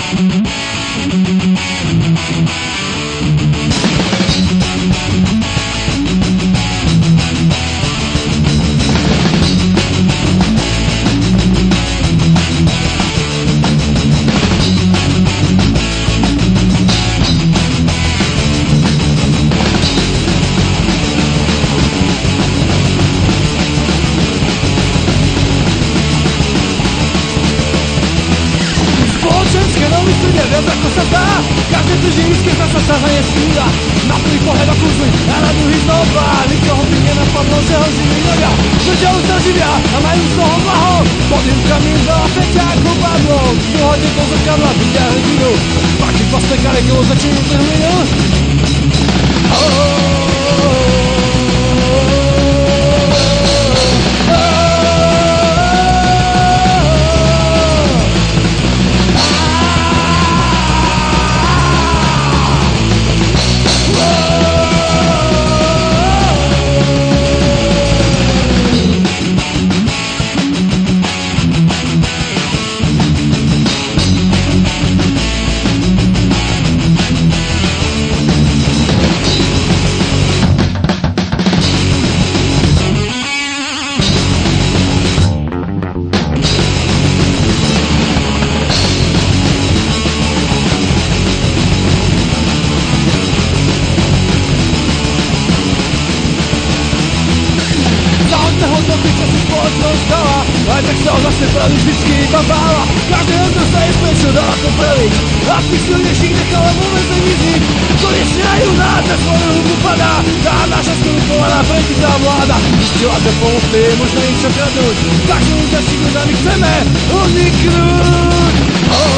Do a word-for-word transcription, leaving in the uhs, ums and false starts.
Viac ako sa zdá, každé drží nízke, zasa sa za ne stúda. Na prvý pohľad okúzli a na druhý znova. Nikoho by nenapadlo, že ho živí ľudia držajú sa živia a majú z toho blaho. Pod rukami za peťa ako padlo. Pohode do zrkadla vidia hrdinu. Paky pasné karekovo začínajú trhlinu. Aj tak sa zase pravý vždycky iba bála. Každý od nás daje späť, čo dala to praviť. A v tých silnejších nechala vo väzení ziť. Konečne aj u nás na svoju hubu padá. Tá naša skorupovaná prežitá vláda. Čo a to pomôcť, je možno im čo kradnúť. Takže už asi my chceme uniknúť. Oh.